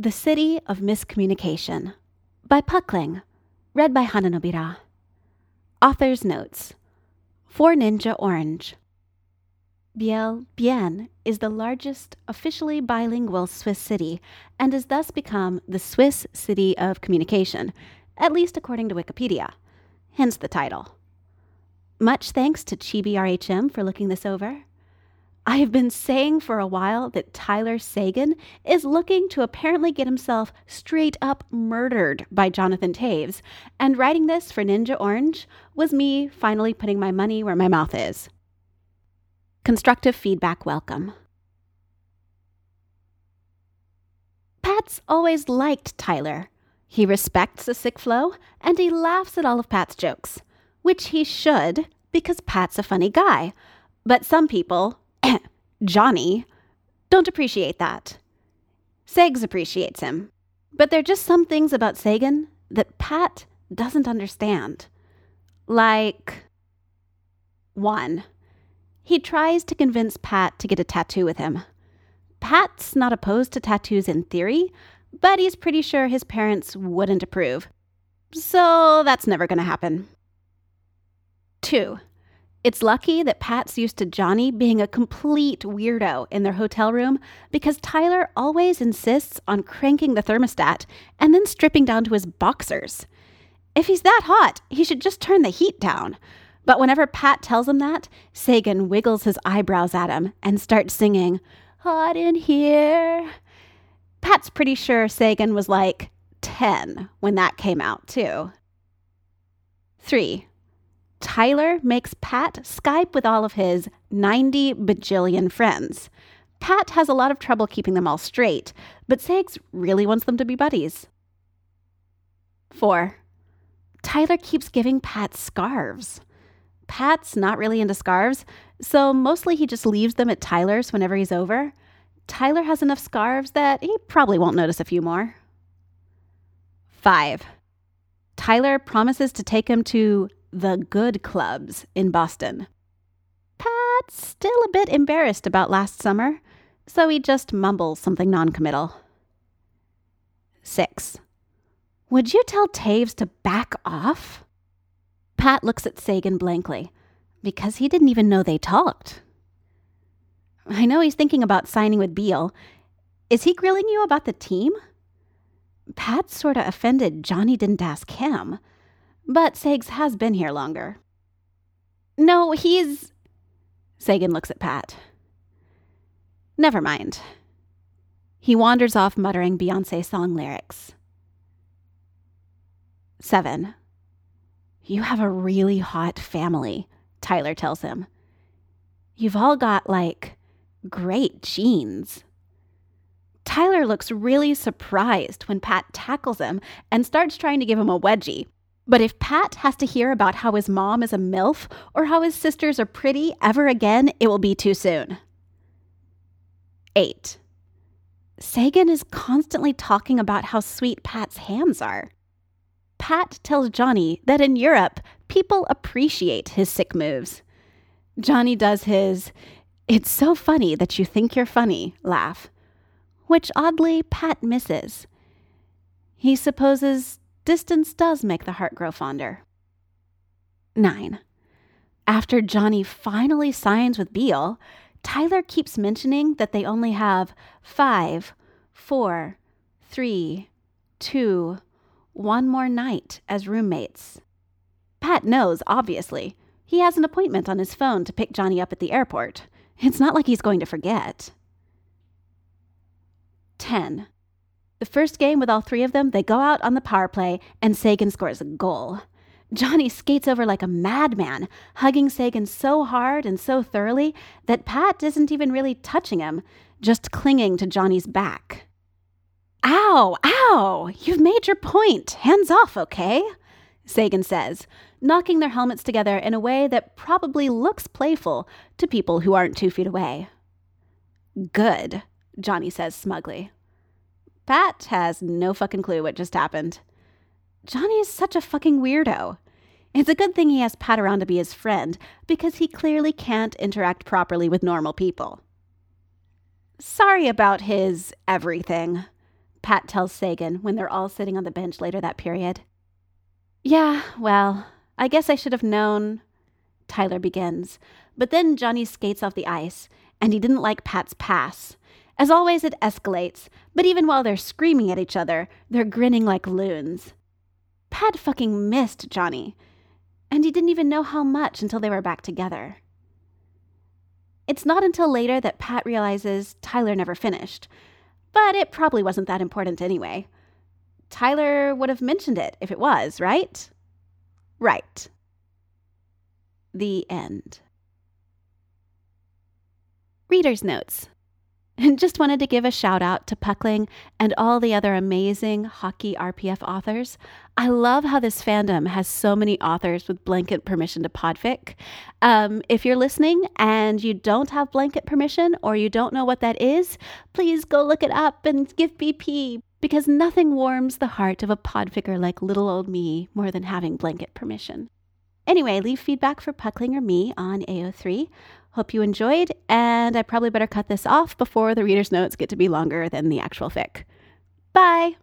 The City of Miscommunication by Puckling, read by Hananobira. Author's notes. For Ninja Orange. Biel is the largest officially bilingual Swiss city and has thus become the Swiss City of Communication, at least according to Wikipedia, hence the title. Much thanks to Chibi RHM for looking this over. I have been saying for a while that Tyler Sagan is looking to apparently get himself straight up murdered by Jonathan Taves, and writing this for Ninja Orange was me finally putting my money where my mouth is. Constructive feedback welcome. Pat's always liked Tyler. He respects a sick flow, and he laughs at all of Pat's jokes, which he should, because Pat's a funny guy. But some people, Johnny, don't appreciate that. Segs appreciates him. But there are just some things about Sagan that Pat doesn't understand. Like, 1. He tries to convince Pat to get a tattoo with him. Pat's not opposed to tattoos in theory, but he's pretty sure his parents wouldn't approve. So that's never going to happen. 2. It's lucky that Pat's used to Johnny being a complete weirdo in their hotel room because Tyler always insists on cranking the thermostat and then stripping down to his boxers. If he's that hot, he should just turn the heat down. But whenever Pat tells him that, Sagan wiggles his eyebrows at him and starts singing, "Hot in here." Pat's pretty sure Sagan was like 10 when that came out, too. 3. Tyler makes Pat Skype with all of his 90 bajillion friends. Pat has a lot of trouble keeping them all straight, but Segs really wants them to be buddies. 4. Tyler keeps giving Pat scarves. Pat's not really into scarves, so mostly he just leaves them at Tyler's whenever he's over. Tyler has enough scarves that he probably won't notice a few more. 5. Tyler promises to take him to the good clubs in Boston. Pat's still a bit embarrassed about last summer, so he just mumbles something non-committal. 6. Would you tell Taves to back off? Pat looks at Sagan blankly, because he didn't even know they talked. I know he's thinking about signing with Beal. Is he grilling you about the team? Pat's sorta offended Johnny didn't ask him. But Segs has been here longer. No, he's... Sagan looks at Pat. Never mind. He wanders off muttering Beyoncé song lyrics. 7. You have a really hot family, Tyler tells him. You've all got, great genes. Tyler looks really surprised when Pat tackles him and starts trying to give him a wedgie. But if Pat has to hear about how his mom is a MILF or how his sisters are pretty ever again, it will be too soon. 8. Sagan is constantly talking about how sweet Pat's hands are. Pat tells Johnny that in Europe, people appreciate his sick moves. Johnny does his, "It's so funny that you think you're funny" laugh, which oddly Pat misses. He supposes distance does make the heart grow fonder. 9. After Johnny finally signs with Beal, Tyler keeps mentioning that they only have 5, 4, 3, 2, 1 more night as roommates. Pat knows, obviously. He has an appointment on his phone to pick Johnny up at the airport. It's not like he's going to forget. 10. The first game with all 3 of them, they go out on the power play and Sagan scores a goal. Johnny skates over like a madman, hugging Sagan so hard and so thoroughly that Pat isn't even really touching him, just clinging to Johnny's back. Ow, ow, you've made your point. Hands off, okay? Sagan says, knocking their helmets together in a way that probably looks playful to people who aren't 2 feet away. Good, Johnny says smugly. Pat has no fucking clue what just happened. Johnny is such a fucking weirdo. It's a good thing he has Pat around to be his friend, because he clearly can't interact properly with normal people. Sorry about his everything. Pat tells Sagan when they're all sitting on the bench later that period. Yeah, well, I guess I should have known, Tyler begins. But then Johnny skates off the ice, and he didn't like Pat's pass. As always, it escalates, but even while they're screaming at each other, they're grinning like loons. Pat fucking missed Johnny, and he didn't even know how much until they were back together. It's not until later that Pat realizes Tyler never finished, but it probably wasn't that important anyway. Tyler would have mentioned it if it was, right? Right. The end. Reader's notes. Just wanted to give a shout out to Puckling and all the other amazing hockey RPF authors. I love how this fandom has so many authors with blanket permission to podfic. If you're listening and you don't have blanket permission or you don't know what that is, please go look it up and give BP, because nothing warms the heart of a podficker like little old me more than having blanket permission. Anyway, leave feedback for Puckling or me on AO3. Hope you enjoyed, and I probably better cut this off before the reader's notes get to be longer than the actual fic. Bye!